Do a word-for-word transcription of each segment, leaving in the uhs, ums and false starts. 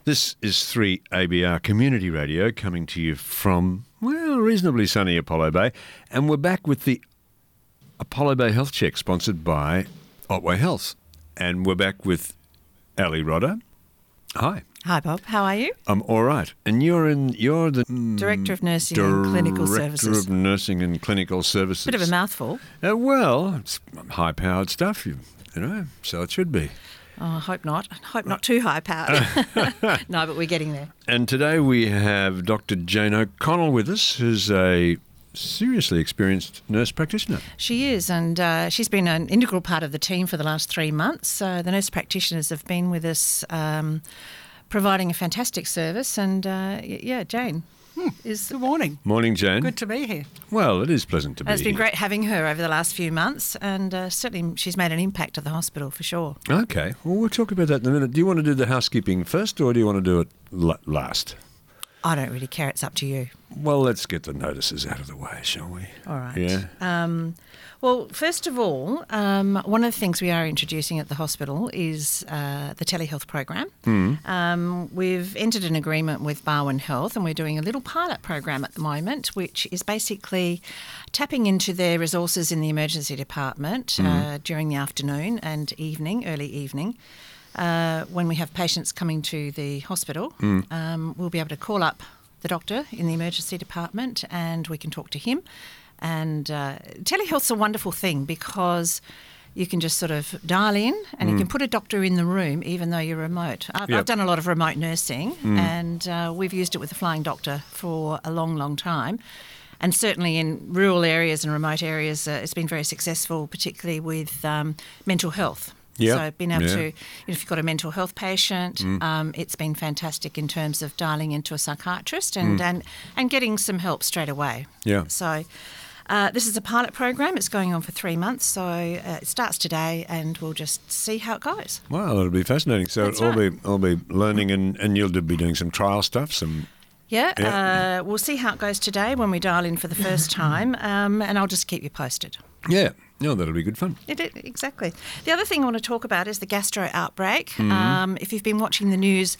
This is three A B R Community Radio coming to you from, well, reasonably sunny Apollo Bay. And we're back with the Apollo Bay Health Check sponsored by Otway Health. And we're back with Ali Rodda. Hi. Hi, Bob. How are you? I'm all right. And you're in. You're the mm, Director of Nursing and Clinical Services. Director of Nursing and Clinical Services. Bit of a mouthful. Uh, well, it's high-powered stuff, you, you know. So it should be. Oh, I hope not. I hope not too high-powered. No, but we're getting there. And today we have Doctor Jane O'Connell with us, who's a seriously experienced nurse practitioner. She is, and uh, she's been an integral part of the team for the last three months. Uh, the nurse practitioners have been with us um, providing a fantastic service. And, uh, yeah, Jane hmm. is... Good morning. Morning, Jane. Good to be here. Well, it is pleasant to be here. It's been great having her over the last few months, and uh, certainly she's made an impact at the hospital for sure. Okay. Well, we'll talk about that in a minute. Do you want to do the housekeeping first, or do you want to do it l- last? I don't really care. It's up to you. Well, let's get the notices out of the way, shall we? All right. Yeah. Um, well, first of all, um, one of the things we are introducing at the hospital is uh, the telehealth program. Mm. Um, we've entered an agreement with Barwon Health, and we're doing a little pilot program at the moment, which is basically tapping into their resources in the emergency department mm. uh, during the afternoon and evening, early evening. Uh, when we have patients coming to the hospital, mm. um, we'll be able to call up the doctor in the emergency department and we can talk to him. And uh, telehealth's a wonderful thing because you can just sort of dial in and mm. you can put a doctor in the room even though you're remote. I've, yep. I've done a lot of remote nursing mm. and uh, we've used it with the Flying Doctor for a long, long time. And certainly in rural areas and remote areas, uh, it's been very successful, particularly with um, mental health. Yep. So being able yeah. to, you know, if you've got a mental health patient, mm. um, it's been fantastic in terms of dialing into a psychiatrist and, mm. and, and getting some help straight away. Yeah. So uh, this is a pilot program. It's going on for three months. So uh, it starts today and we'll just see how it goes. Well, it'll be fascinating. So That's I'll right. be I'll be learning and, and you'll be doing some trial stuff, some... Yeah, yeah. Uh, we'll see how it goes today when we dial in for the first time um, and I'll just keep you posted. Yeah. No, that'll be good fun. It, it, exactly. The other thing I want to talk about is the gastro outbreak. Mm-hmm. Um, if you've been watching the news,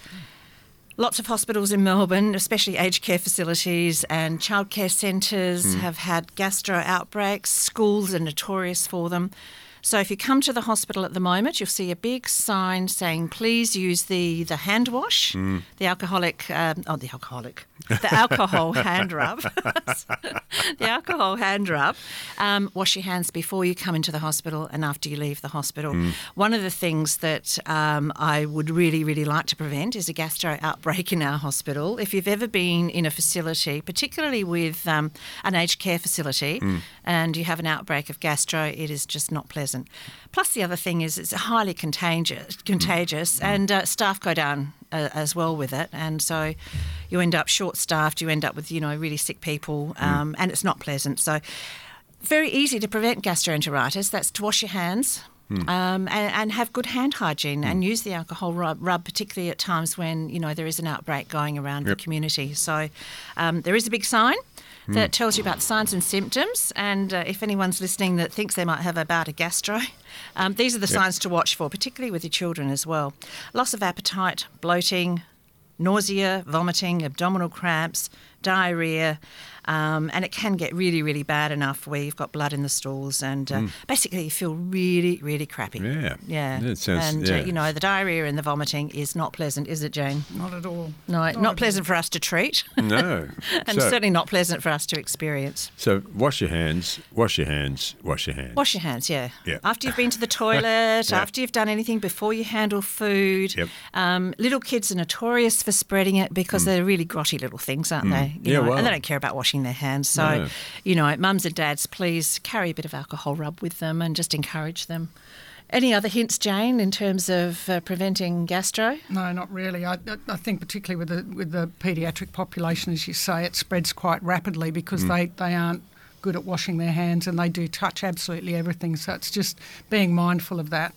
lots of hospitals in Melbourne, especially aged care facilities and childcare centres mm. have had gastro outbreaks. Schools are notorious for them. So if you come to the hospital at the moment, you'll see a big sign saying, please use the, the hand wash, mm. the alcoholic, um, oh, the alcoholic, the alcohol hand rub, the alcohol hand rub. Um, wash your hands before you come into the hospital and after you leave the hospital. Mm. One of the things that um, I would really, really like to prevent is a gastro outbreak in our hospital. If you've ever been in a facility, particularly with um, an aged care facility, mm. and you have an outbreak of gastro, it is just not pleasant. Plus, the other thing is it's highly contagious, contagious, mm. and uh, staff go down uh, as well with it, and so you end up short-staffed. You end up with you know really sick people, um, mm. and it's not pleasant. So, very easy to prevent gastroenteritis. That's to wash your hands. Mm. Um, and, and have good hand hygiene mm. and use the alcohol rub, rub, particularly at times when you know there is an outbreak going around yep. the community. So, um, there is a big sign that tells you about the signs and symptoms, and uh, if anyone's listening that thinks they might have a bout of gastro, um, these are the yep. signs to watch for, particularly with your children as well. Loss of appetite, bloating, nausea, vomiting, abdominal cramps, diarrhea, um, and it can get really, really bad enough where you've got blood in the stools and uh, mm. basically you feel really, really crappy. Yeah. Yeah. It sounds, and, yeah. Uh, you know, the diarrhea and the vomiting is not pleasant, is it, Jane? Not at all. No, not, not pleasant all. for us to treat. No. and so, certainly not pleasant for us to experience. So wash your hands, wash your hands, wash your hands. Wash your hands, yeah. yeah. After you've been to the toilet, yeah. after you've done anything, before you handle food. Yep. Um, little kids are notorious for spreading it because mm. they're really grotty little things, aren't mm. they? You yeah, know, well. And they don't care about washing their hands. So, no. you know, mums and dads, please carry a bit of alcohol rub with them and just encourage them. Any other hints, Jane, in terms of uh, preventing gastro? No, not really. I, I think particularly with the with the paediatric population, as you say, it spreads quite rapidly because mm. they, they aren't good at washing their hands and they do touch absolutely everything. So it's just being mindful of that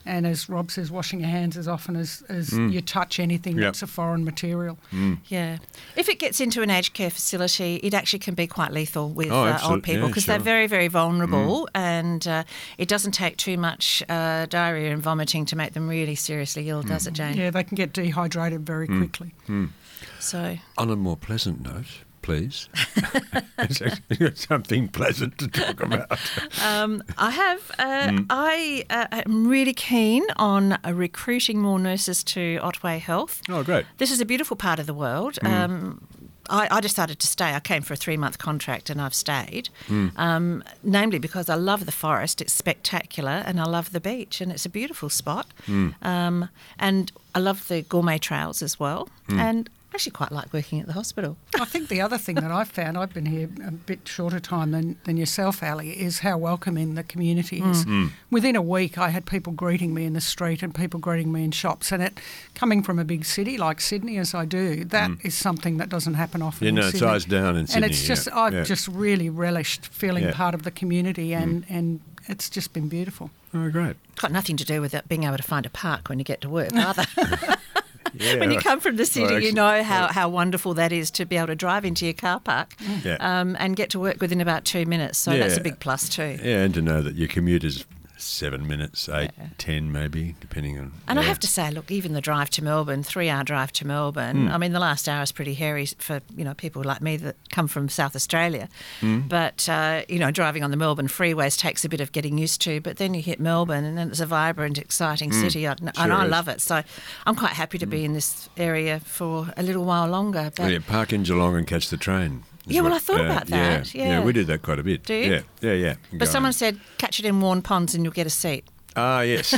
And as Rob says, washing your hands as often as, as mm. you touch anything yep. that's a foreign material. Mm. Yeah. If it gets into an aged care facility, it actually can be quite lethal with oh, uh, old people because yeah, sure. they're very, very vulnerable mm. and uh, it doesn't take too much uh, diarrhoea and vomiting to make them really seriously ill, mm. does it, Jane? Yeah, they can get dehydrated very mm. quickly. Mm. So, on a more pleasant note, please. Something pleasant to talk about. Um, I have. Uh, mm. I uh, am really keen on uh, recruiting more nurses to Otway Health. Oh, great. This is a beautiful part of the world. Mm. Um, I, I decided to stay. I came for a three-month contract and I've stayed, mm. um, namely because I love the forest. It's spectacular and I love the beach and it's a beautiful spot. Mm. Um, and I love the gourmet trails as well. Mm. And I actually quite like working at the hospital. I think the other thing that I've found, I've been here a bit shorter time than, than yourself, Ali, is how welcoming the community is. Mm. Within a week, I had people greeting me in the street and people greeting me in shops. And it, coming from a big city like Sydney, as I do, that mm. is something that doesn't happen often you in know, Sydney. it's eyes down in Sydney. And it's just, yeah. I've yeah. just really relished feeling yeah. part of the community and, mm. and it's just been beautiful. Oh, great. Got nothing to do with it being able to find a park when you get to work, either. Yeah, when you come from the city, well, actually, you know how, yeah. how wonderful that is to be able to drive into your car park yeah. um, and get to work within about two minutes. So yeah. that's a big plus too. Yeah, and to know that your commute is seven minutes, eight, yeah. ten maybe, depending on... And yeah. I have to say, look, even the drive to Melbourne, three-hour drive to Melbourne, mm. I mean, the last hour is pretty hairy for, you know, people like me that come from South Australia. Mm. But, uh, you know, driving on the Melbourne freeways takes a bit of getting used to, but then you hit Melbourne and then it's a vibrant, exciting mm. city, and, sure and I is. love it. So I'm quite happy to mm. be in this area for a little while longer. But well, yeah, park in Geelong and catch the train. Yeah, well, what, I thought uh, about that. Yeah, Yeah. yeah, we do that quite a bit. Do you? Yeah, yeah, yeah. But Go someone on. said, catch it in Warren Ponds and you'll get a seat. Ah, yes.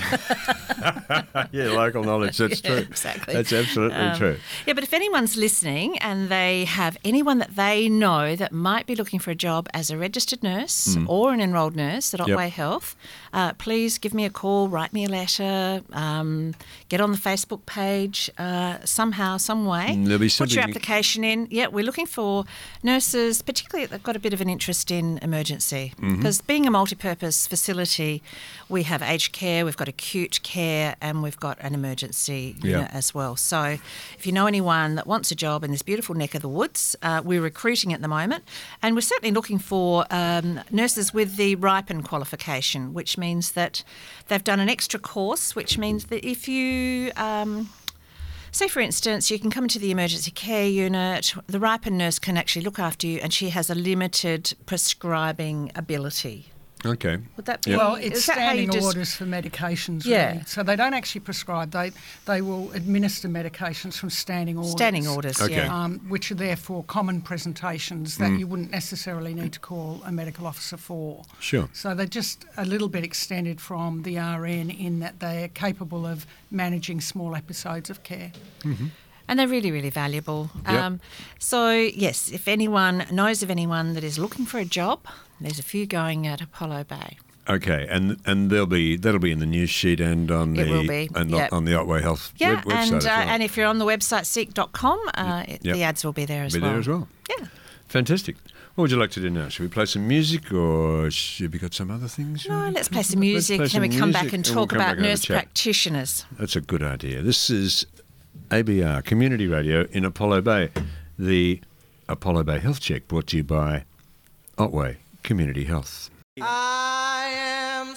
Yeah, local knowledge. That's Yeah, true. exactly. That's absolutely Um, true. Yeah, but if anyone's listening and they have anyone that they know that might be looking for a job as a registered nurse Mm. or an enrolled nurse at Yep. Otway Health, uh, please give me a call, write me a letter, um, get on the Facebook page uh, somehow, some way. Mm, there'll be Put your something- application in. Yeah, we're looking for nurses, particularly that have got a bit of an interest in emergency. Mm-hmm. Because being a multi-purpose facility, we have aged care, we've got acute care, and we've got an emergency Yeah. unit as well. So if you know anyone that wants a job in this beautiful neck of the woods, uh, we're recruiting at the moment, and we're certainly looking for um, nurses with the RIPEN qualification, which means that they've done an extra course, which means that if you... Um, Say, for instance, you can come into the emergency care unit, the RIPEN nurse can actually look after you, and she has a limited prescribing ability. Okay. Would that be... Well, it's is that how you standing des- orders for medications, Yeah. really. So they don't actually prescribe. They they will administer medications from standing orders. Standing orders, Okay. yeah. Um, which are therefore common presentations that Mm. you wouldn't necessarily need to call a medical officer for. Sure. So they're just a little bit extended from the R N in that they are capable of managing small episodes of care. Mm-hmm. And they're really, really valuable. Yep. Um, so, yes, if anyone knows of anyone that is looking for a job, there's a few going at Apollo Bay. Okay, and and there'll be that'll be in the news sheet and on It the will be, and yep. on the Otway Health Yeah, web, website and as uh, well. and if you're on the website seek dot com, uh, it- Yep. the ads will be there as be well. there as well. Yeah. Fantastic. What would you like to do now? Should we play some music, or should we got some other things? you No, wanna let's talk play some about? music, Let's then play we some come back music, and we'll talk come back about and have a nurse chat. practitioners. That's a good idea. This is A B R Community Radio in Apollo Bay, the Apollo Bay Health Check, brought to you by Otway Community Health. I am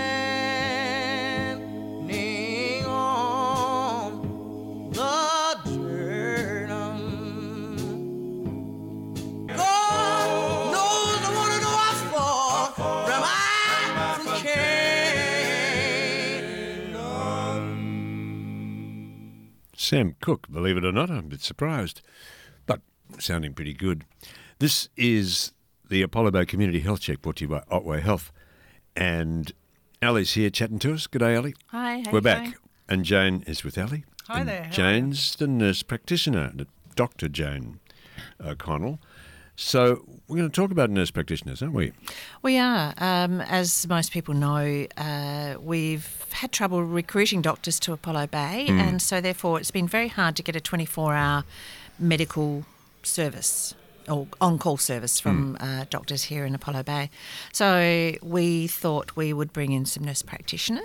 standing on the journey. God knows I want to know how far from I from Canaan. Sam Cooke, believe it or not, I'm a bit surprised, but sounding pretty good. This is the Apollo Bay Community Health Check, brought to you by Otway Health. And Ali's here chatting to us. G'day, Ali. Hi, how We're you back. going? And Jane is with Ali. Hi And there, how are Jane's the nurse practitioner, Doctor Jane O'Connell. So we're going to talk about nurse practitioners, aren't we? We are. Um, as most people know, uh, we've had trouble recruiting doctors to Apollo Bay, Mm. and so therefore it's been very hard to get a twenty-four hour medical service or on-call service from uh, doctors here in Apollo Bay. So we thought we would bring in some nurse practitioners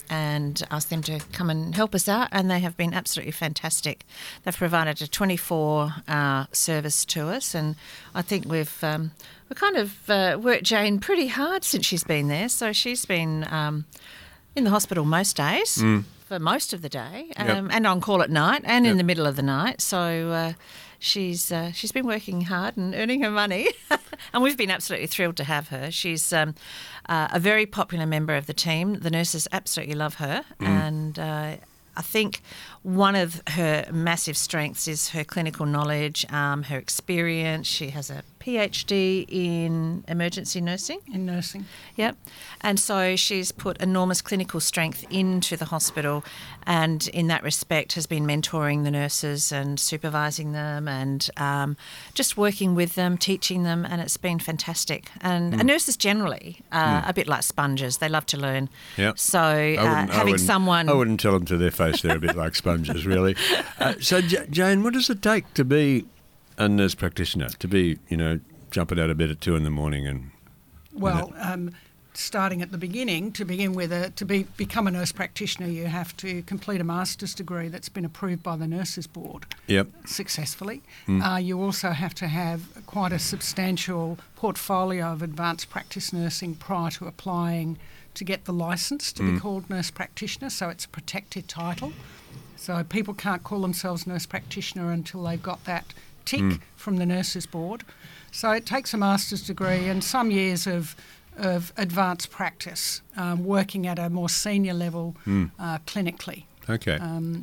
and asked them to come and help us out, and they have been absolutely fantastic. They've provided a twenty-four hour service to us, and I think we've um, we kind of uh, worked Jane pretty hard since she's been there. So she's been um, in the hospital most days. Mm. For most of the day, um, yep. and on call at night and yep. in the middle of the night. So uh, she's uh, she's been working hard and earning her money, and we've been absolutely thrilled to have her. She's um, uh, a very popular member of the team. The nurses absolutely love her, mm. and uh, I think one of her massive strengths is her clinical knowledge, um, her experience. She has a PhD in emergency nursing. In nursing. Yep. And so she's put enormous clinical strength into the hospital, and in that respect has been mentoring the nurses and supervising them and um, just working with them, teaching them, and it's been fantastic. And, mm. and nurses generally are mm. a bit like sponges. They love to learn. Yep. So uh, having someone... I wouldn't tell them to their face they're a bit like sponges, really. Uh, so, J- Jane, what does it take to be a nurse practitioner, to be, you know, jumping out of bed at two in the morning and... Well, um, starting at the beginning, to begin with, a, to be become a nurse practitioner, you have to complete a master's degree that's been approved by the Nurses Board yep. successfully. Mm. Uh, you also have to have quite a substantial portfolio of advanced practice nursing prior to applying to get the licence to mm. be called nurse practitioner, so it's a protected title. So people can't call themselves nurse practitioner until they've got that tick mm. from the Nurses Board. So it takes a master's degree and some years of of advanced practice, um, working at a more senior level mm. uh, clinically. Okay. Um,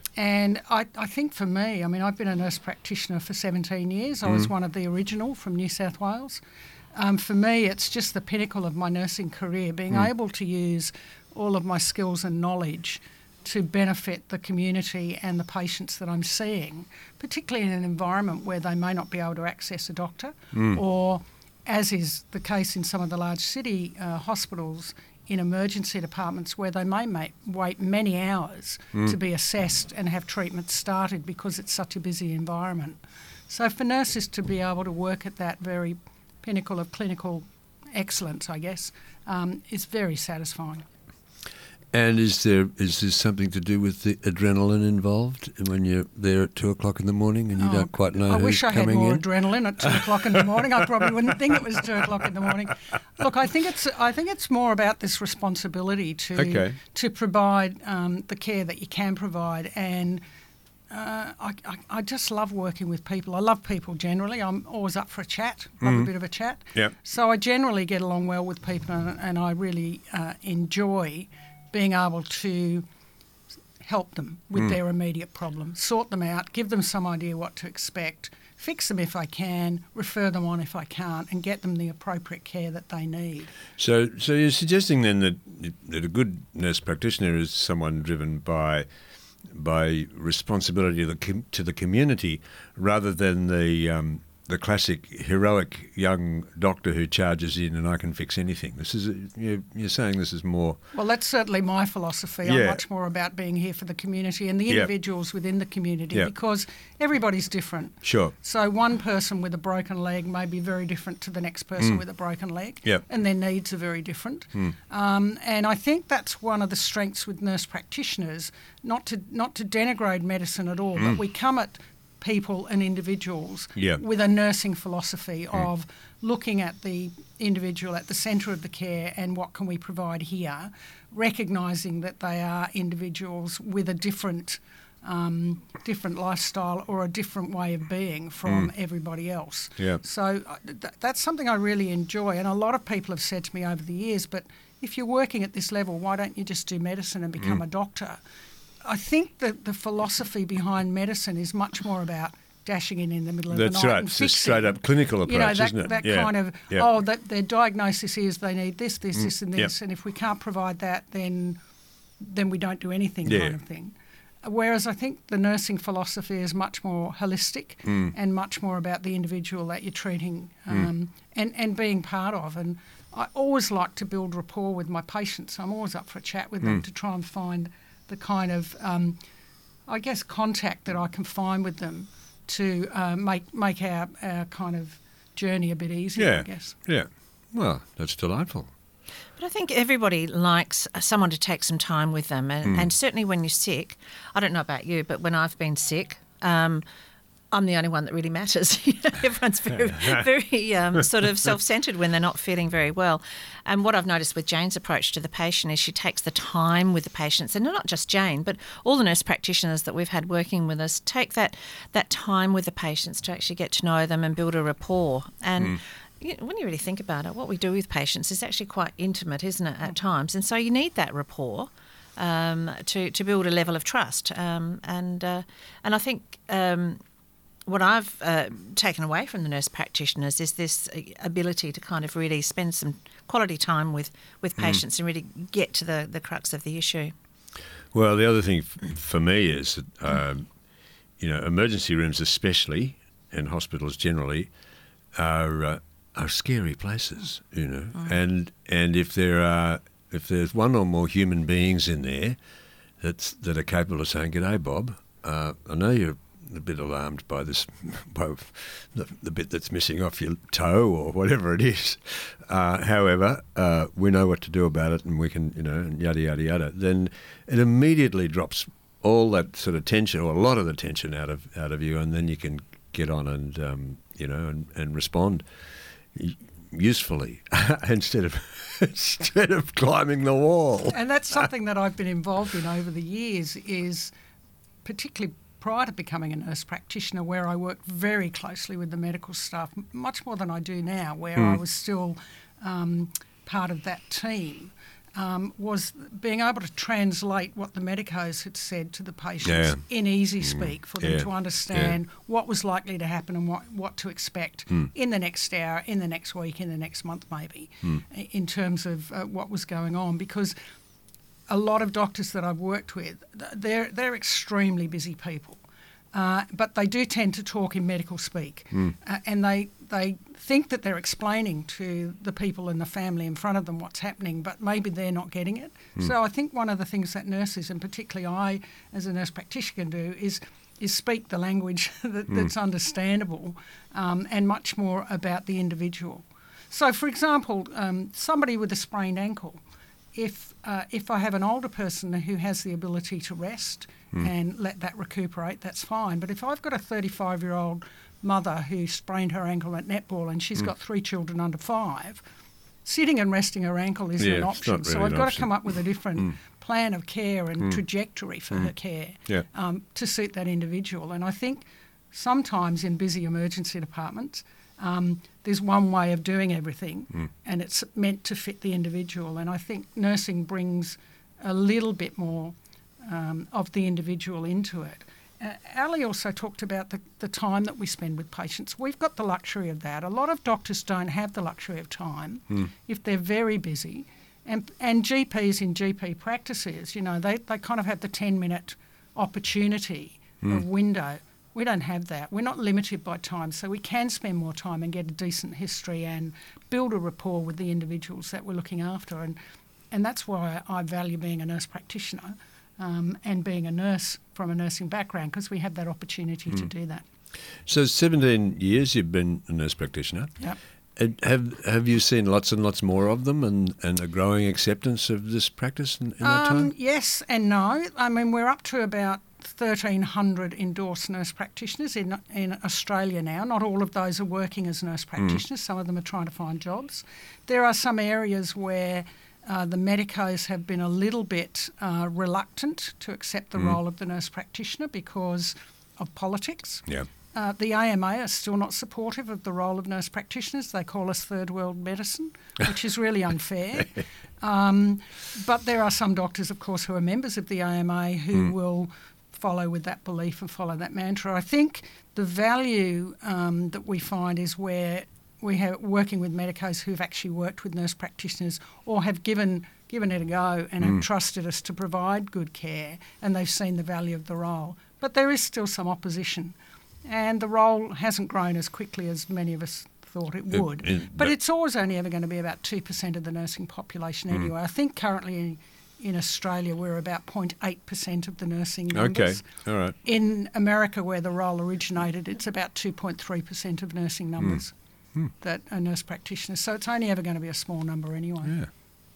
and I, I think for me, I mean, I've been a nurse practitioner for seventeen years. I mm. was one of the original from New South Wales. Um, for me, it's just the pinnacle of my nursing career, being mm. able to use all of my skills and knowledge to benefit the community and the patients that I'm seeing, particularly in an environment where they may not be able to access a doctor mm. or, as is the case in some of the large city uh, hospitals, in emergency departments where they may make, wait many hours mm. to be assessed and have treatment started because it's such a busy environment. So for nurses to be able to work at that very pinnacle of clinical excellence, I guess, um, is very satisfying. And is there is there something to do with the adrenaline involved when you're there at two o'clock in the morning and you oh, don't quite know I who's wish I had coming more in? adrenaline at two o'clock in the morning. I probably wouldn't think it was two o'clock in the morning. Look, I think it's I think it's more about this responsibility to okay. to provide um, the care that you can provide, and uh, I, I I just love working with people. I love people generally. I'm always up for a chat, love mm. a bit of a chat. Yep. So I generally get along well with people, and, and I really uh, enjoy being able to help them with mm. their immediate problems, sort them out, give them some idea what to expect, fix them if I can, refer them on if I can't, and get them the appropriate care that they need. So so you're suggesting then that, that a good nurse practitioner is someone driven by by responsibility to the, com- to the community rather than the um, the classic heroic young doctor who charges in and I can fix anything. This is a, you're, you're saying this is more... Well, that's certainly my philosophy. Yeah. I'm much more about being here for the community and the individuals yep. within the community yep. because everybody's different. Sure. So one person with a broken leg may be very different to the next person mm. with a broken leg yep. and their needs are very different. Mm. Um, and I think that's one of the strengths with nurse practitioners, not to, not to denigrate medicine at all, mm. but we come at people and individuals yeah. with a nursing philosophy mm. of looking at the individual at the centre of the care and what can we provide here, recognising that they are individuals with a different um, different lifestyle or a different way of being from mm. everybody else. Yeah. So uh, th- that's something I really enjoy, and a lot of people have said to me over the years, but if you're working at this level, why don't you just do medicine and become mm. a doctor? I think that the philosophy behind medicine is much more about dashing in in the middle of That's the night right. and It's fixing. a straight-up clinical approach, you know, that, isn't it? that yeah. kind of, yeah. oh, that their diagnosis is they need this, this, mm. this and this, yep. and if we can't provide that, then then we don't do anything yeah. kind of thing. Whereas I think the nursing philosophy is much more holistic mm. and much more about the individual that you're treating um, mm. and, and being part of. And I always like to build rapport with my patients. I'm always up for a chat with mm. them to try and find the kind of... Um, I guess, contact that I can find with them to uh, make make our, our kind of journey a bit easier, yeah. I guess. Yeah. Well, that's delightful. But I think everybody likes someone to take some time with them. And, Mm. and certainly when you're sick, I don't know about you, but when I've been sick, um, I'm the only one that really matters. You know, everyone's very, very um, sort of self-centred when they're not feeling very well. And what I've noticed with Jane's approach to the patient is she takes the time with the patients, and not just Jane, but all the nurse practitioners that we've had working with us take that that time with the patients to actually get to know them and build a rapport. And Mm. you know, when you really think about it, what we do with patients is actually quite intimate, isn't it, at times? And so you need that rapport um, to to build a level of trust. Um, and uh, and I think. Um, What I've uh, taken away from the nurse practitioners is this ability to kind of really spend some quality time with, with patients mm. and really get to the, the crux of the issue. Well, the other thing f- for me is that, um, you know, emergency rooms especially, and hospitals generally, are uh, are scary places, you know. Mm. And and if there are if there's one or more human beings in there that's that are capable of saying, "G'day, Bob, uh, I know you're a bit alarmed by this, by the, the bit that's missing off your toe or whatever it is. Uh, however, uh, we know what to do about it, and we can, you know, and yada yada yada." Then it immediately drops all that sort of tension, or a lot of the tension, out of out of you, and then you can get on and um, you know and, and respond usefully instead of instead of climbing the wall. And that's something that I've been involved in over the years. Is particularly prior to becoming a nurse practitioner, where I worked very closely with the medical staff, much more than I do now, where mm. I was still um, part of that team, um, was being able to translate what the medicos had said to the patients yeah. in easy speak for them yeah. to understand yeah. what was likely to happen and what, what to expect mm. in the next hour, in the next week, in the next month maybe, mm. in terms of uh, what was going on. Because a lot of doctors that I've worked with, they're they're extremely busy people, uh, but they do tend to talk in medical speak, mm. uh, and they they think that they're explaining to the people and the family in front of them what's happening, but maybe they're not getting it. Mm. So I think one of the things that nurses, and particularly I as a nurse practitioner, can do is is speak the language that, mm. that's understandable, um, and much more about the individual. So, for example, um, somebody with a sprained ankle. If uh, if I have an older person who has the ability to rest mm. and let that recuperate, that's fine. But if I've got a thirty-five-year-old mother who sprained her ankle at netball and she's mm. got three children under five, sitting and resting her ankle isn't yeah, an option. Really so I've got option. to come up with a different mm. plan of care and mm. trajectory for mm. her care yeah. um, to suit that individual. And I think sometimes in busy emergency departments, Um, there's one way of doing everything, mm. and it's meant to fit the individual. And I think nursing brings a little bit more um, of the individual into it. Uh, Ali also talked about the, the time that we spend with patients. We've got the luxury of that. A lot of doctors don't have the luxury of time mm. if they're very busy. And, and G Ps in G P practices, you know, they, they kind of have the ten-minute opportunity mm. of window. We don't have that. We're not limited by time, so we can spend more time and get a decent history and build a rapport with the individuals that we're looking after. And and that's why I value being a nurse practitioner um, and being a nurse from a nursing background, because we have that opportunity mm. to do that. So seventeen years you've been a nurse practitioner. Yep. Have have you seen lots and lots more of them, and, and a growing acceptance of this practice in, in that um, time? Yes and no. I mean, we're up to about thirteen hundred endorsed nurse practitioners in in Australia now. Not all of those are working as nurse practitioners. Mm. Some of them are trying to find jobs. There are some areas where uh, the medicos have been a little bit uh, reluctant to accept the mm. role of the nurse practitioner because of politics. Yeah. Uh, the A M A are still not supportive of the role of nurse practitioners. They call us third world medicine, which is really unfair. Um, but there are some doctors, of course, who are members of the A M A who mm. will follow with that belief and follow that mantra. I think the value um, that we find is where we have working with medicos who've actually worked with nurse practitioners or have given given it a go and mm. have trusted us to provide good care, and they've seen the value of the role. But there is still some opposition, and the role hasn't grown as quickly as many of us thought it would. It, it, but, but it's always only ever going to be about two percent of the nursing population mm. anyway. I think currently in Australia, we're about zero point eight percent of the nursing numbers. Okay, all right. In America, where the role originated, it's about two point three percent of nursing numbers mm. Mm. that are nurse practitioners. So it's only ever going to be a small number anyway. Yeah.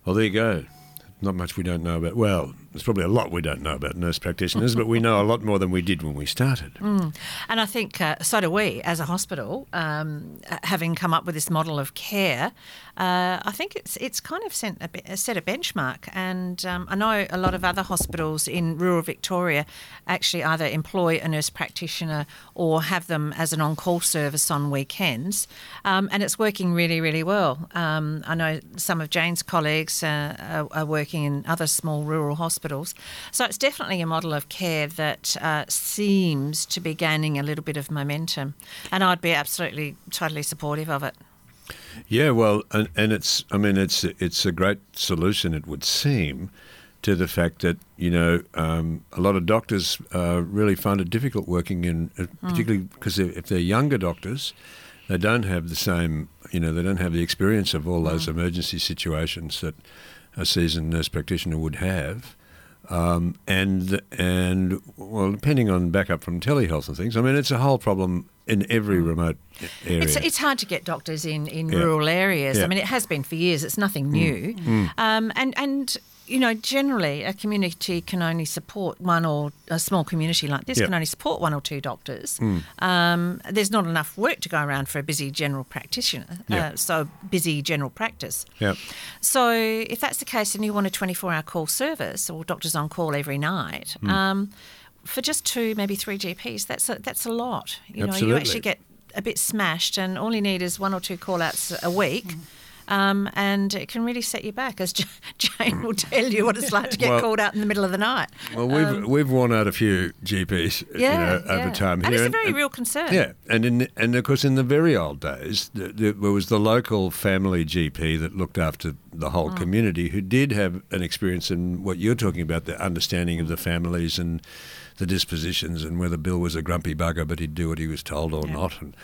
Well, there you go. Not much we don't know about. Well, there's probably a lot we don't know about nurse practitioners, but we know a lot more than we did when we started. Mm. And I think uh, so do we as a hospital, um, having come up with this model of care. Uh, I think it's it's kind of sent a be- set a benchmark. And um, I know a lot of other hospitals in rural Victoria actually either employ a nurse practitioner or have them as an on-call service on weekends. Um, and it's working really, really well. Um, I know some of Jane's colleagues uh, are, are working in other small rural hospitals. So it's definitely a model of care that uh, seems to be gaining a little bit of momentum. And I'd be absolutely, totally supportive of it. Yeah, well, and, and it's, I mean, it's it's a great solution, it would seem, to the fact that, you know, um, a lot of doctors uh, really find it difficult working in, uh, particularly because if if they're younger doctors, they don't have the same, you know, they don't have the experience of all those mm. emergency situations that a seasoned nurse practitioner would have. Um, and, and well, depending on backup from telehealth and things, I mean, it's a whole problem in every remote area. It's, it's hard to get doctors in, in yeah. rural areas. Yeah. I mean, it has been for years. It's nothing new. Mm. Um, and, and, you know, generally a community can only support one or a small community like this Yeah. can only support one or two doctors. Mm. Um, there's not enough work to go around for a busy general practitioner, Yeah. uh, so busy general practice. Yeah. So if that's the case and you want a twenty-four hour call service or doctors on call every night, Mm. um, for just two, maybe three G Ps, that's a, that's a lot. You know, Absolutely. you actually get a bit smashed and all you need is one or two call-outs a week. Mm. Um, and it can really set you back, as Jane will tell you what it's like to get well, called out in the middle of the night. Well, we've um, we've worn out a few G Ps yeah, you know, over yeah. time here, and it's a and, very and, real concern. Yeah, and in and of course in the very old days, the, the, there was the local family G P that looked after the whole mm. community, who did have an experience in what you're talking about, the understanding of the families and the dispositions, and whether Bill was a grumpy bugger, but he'd do what he was told or yeah. not. And,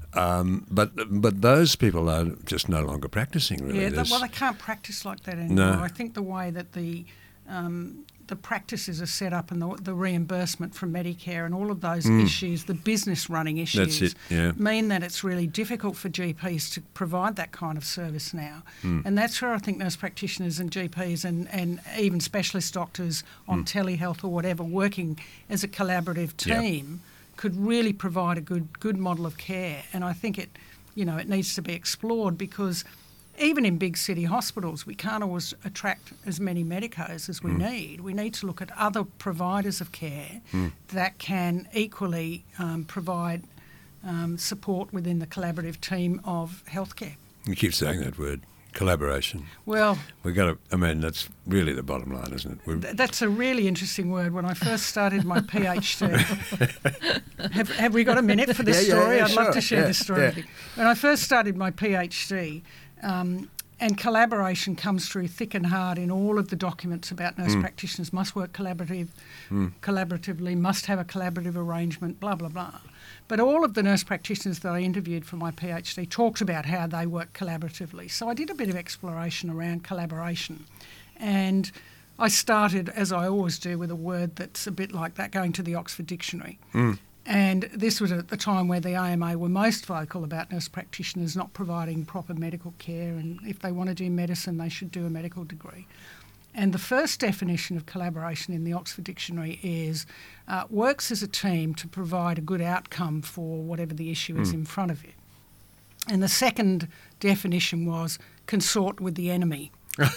Um, but but those people are just no longer practicing, really. Yeah, There's, well, they can't practice like that anymore. No. I think the way that the um, the practices are set up and the, the reimbursement from Medicare and all of those mm. issues, the business running issues, That's it, yeah. mean that it's really difficult for G Ps to provide that kind of service now. Mm. And that's where I think nurse practitioners and G Ps and, and even specialist doctors on mm. telehealth or whatever, working as a collaborative team, Yep. could really provide a good good model of care. And I think it, you know, it needs to be explored, because even in big city hospitals, we can't always attract as many medicos as we mm. need. We need to look at other providers of care mm. that can equally um, provide um, support within the collaborative team of healthcare. You keep saying that word, collaboration. Well, We've got to, I mean, that's really the bottom line, isn't it? We're, th- that's a really interesting word. When I first started my PhD, have, have we got a minute for this Yeah, yeah, story? yeah, I'd sure. love to share Yeah, this story yeah. with you. When I first started my PhD, um, and collaboration comes through thick and hard in all of the documents about nurse Mm. practitioners, must work collaborative, Mm. collaboratively, must have a collaborative arrangement, blah, blah, blah. But all of the nurse practitioners that I interviewed for my PhD talked about how they work collaboratively. So I did a bit of exploration around collaboration. And I started, as I always do, with a word that's a bit like that, going to the Oxford Dictionary. Mm. And this was at the time where the A M A were most vocal about nurse practitioners not providing proper medical care, and if they want to do medicine, they should do a medical degree. And the first definition of collaboration in the Oxford Dictionary is uh, works as a team to provide a good outcome for whatever the issue is Mm. in front of you. And the second definition was consort with the enemy.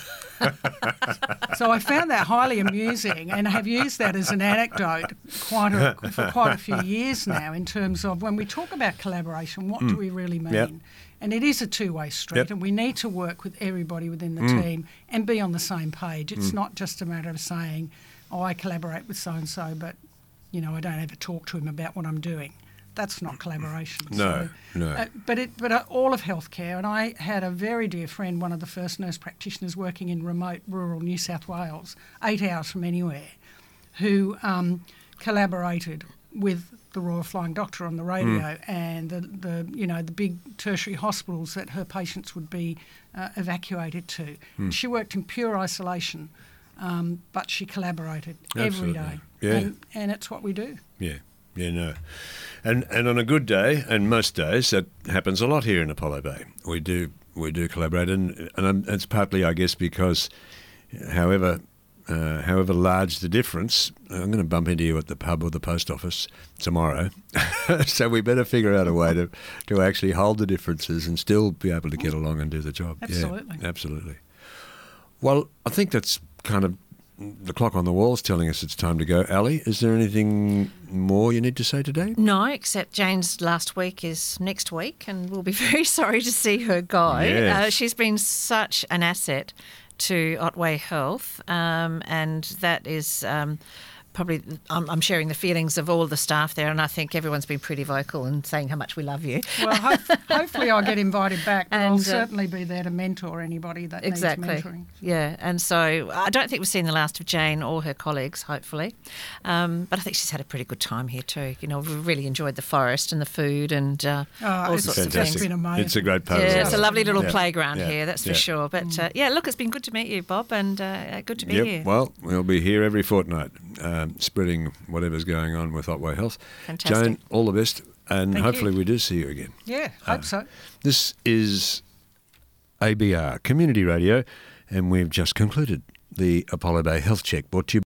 So I found that highly amusing, and have used that as an anecdote quite a, for quite a few years now, in terms of when we talk about collaboration, what Mm. do we really mean? Yep. And it is a two-way street, Yep. and we need to work with everybody within the Mm. team and be on the same page. It's Mm. not just a matter of saying, oh, I collaborate with so-and-so, but, you know, I don't ever talk to him about what I'm doing. That's not collaboration. No, so, no. Uh, but it, but uh, all of healthcare, and I had a very dear friend, one of the first nurse practitioners working in remote rural New South Wales, eight hours from anywhere, who um, collaborated with the Royal Flying Doctor on the radio mm. and the, the you know the big tertiary hospitals that her patients would be uh, evacuated to. Mm. She worked in pure isolation, um, but she collaborated Absolutely. every day, Yeah. and, and it's what we do. Yeah, yeah, no. And and on a good day, and most days, that happens a lot here in Apollo Bay. We do we do collaborate, and and it's partly, I guess, because however uh, however large the difference, I'm going to bump into you at the pub or the post office tomorrow, so we better figure out a way to to actually hold the differences and still be able to get along and do the job. Absolutely. Yeah, absolutely. Well, I think that's kind of the clock on the wall is telling us it's time to go. Ali, is there anything more you need to say today? No, except Jane's last week is next week, and we'll be very sorry to see her go. Yes. Uh, she's been such an asset to Otway Health, um, and that is um, probably, I'm, I'm sharing the feelings of all the staff there, and I think everyone's been pretty vocal and saying how much we love you. Well, ho- hopefully I'll get invited back, but And, I'll uh, certainly be there to mentor anybody that Exactly. needs mentoring. Yeah, and so I don't think we've seen the last of Jane or her colleagues, hopefully. Um, but I think she's had a pretty good time here too. You know, we've really enjoyed the forest and the food and uh, Oh, all it's sorts of Fantastic. things. been amazing. It's a great pub. Yeah, as it's a well. lovely little Yeah. playground Yeah. here, that's Yeah. for sure. But uh, yeah, look, it's been good to meet you, Bob, and uh, good to be Yep. here. Well, we'll be here every fortnight, um, spreading whatever's going on with Otway Health. Fantastic. Jane, all the best, and Thank hopefully you. we do see you again. Yeah, hope so. This is A B R Community Radio, and we've just concluded the Apollo Bay Health Check, brought to you